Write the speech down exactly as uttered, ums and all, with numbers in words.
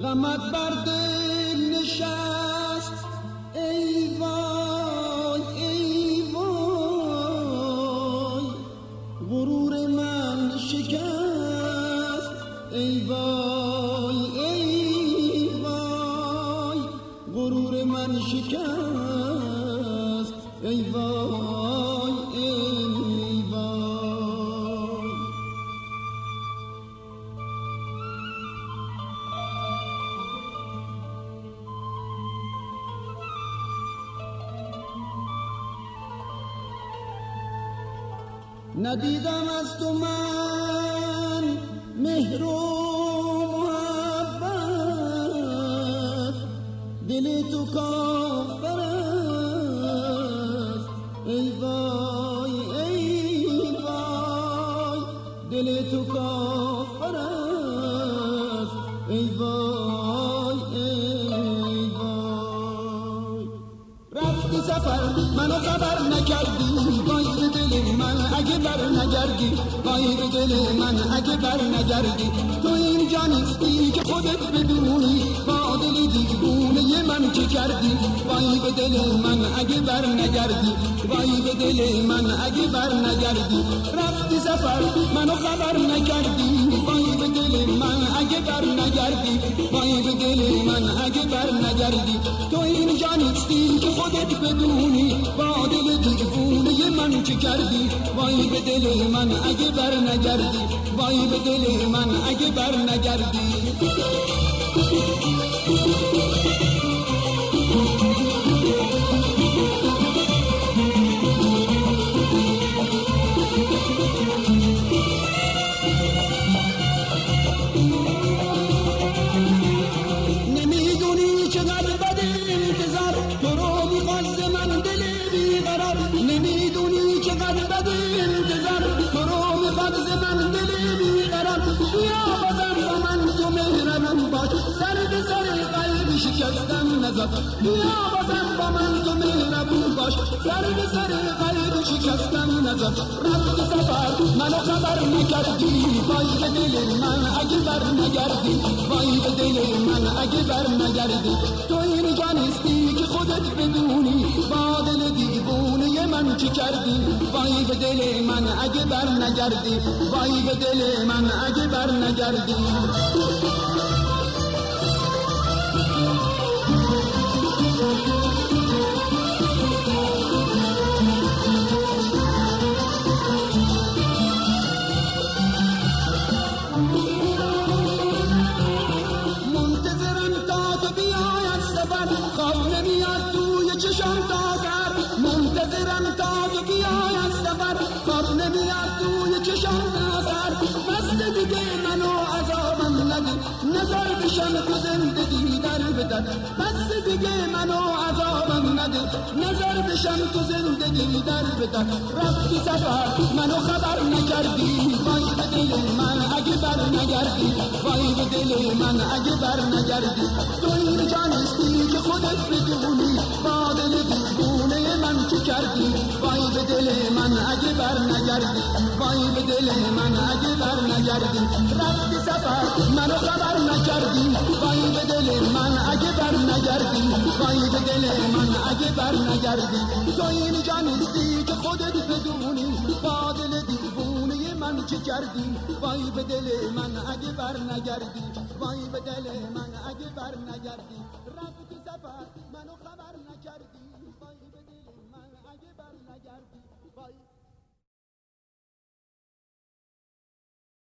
غمت بر دل نشست ای وای ای وای غرور من شکست ای وای ای وای غرور من شکست ای وای ای وای. ندیدم از تو من مهر و محبت، دل تو کافر است ای وای ای وای دل تو کافر است ای وای ای وای. رفتی سفر منو خبر نکردی وای به دل من اگه بر نگردی وای به دل من اگه بر نگردی. تو اینجا نیستی که خودت بدونی با دل دیوونه من چه کردی وای به دل من اگه بر نگردی وای به دل من اگه بر نگردی. رفتی سفر منو خبر نکردی وای به دل من اگه بر نگردی وای به دل من اگه بر نگردی. تو اینجا نیستی که خودت بدونی با دل دیوونه من چه کردی وای به دل من اگه بر نگردی وای به دل من اگه بر نگردی. نمیدونی چقدر بده انتظار تو رو میخواد ز من دل بیقرار. نمیدونی چقدر بده انتظار تو رو میخواد ز من دل بیقرار. بیا بازم با من تو مهربان باش سر به سر قلب شکستم نزار. بیا بازم با من تو مهربان باش سر به سر قلب شکستم نزار. رفتی سفر منو خبر نکردی وای به دل من اگه بر نگردی وای به دل من اگه بر نگردی. تو اینجا نیستی که خودت بدونی با دل دیوونه من چه کردی وای به دل من اگه بر نگردی وای به دل من اگه بر نگردی. منتظرم تا تو بیای از سفر خواب نمیاد توی چشم تا سر. منتظرم تا تو بیای از سفر خواب نمیاد توی چشم تا سر. بس دیگه منو عذابم نده نظر بشم تو زندگی در بدن. بس دیگه منو عذابم نده نظر بشم تو زندگی در بدن. رفتی سفر منو خبر نکردی وای به دل من اگه بر نگردی وای به دل من اگه بر نگردی. تو اینجا نیستی که خودت بدونی با دل دیوونه من چه کردی وای به دل من اگه بر نگردی وای به دل من اگه بر نگردی. رفتی سفر منو خبر نکردی وای به دل من اگه بر نگردی وای به دل من اگه بر نگردی. تو اینجا نیستی که خودت بدونی با دل دیوونه من چه کردی وای به دل من اگه بر نگردی وای به دل من اگه بر نگردی.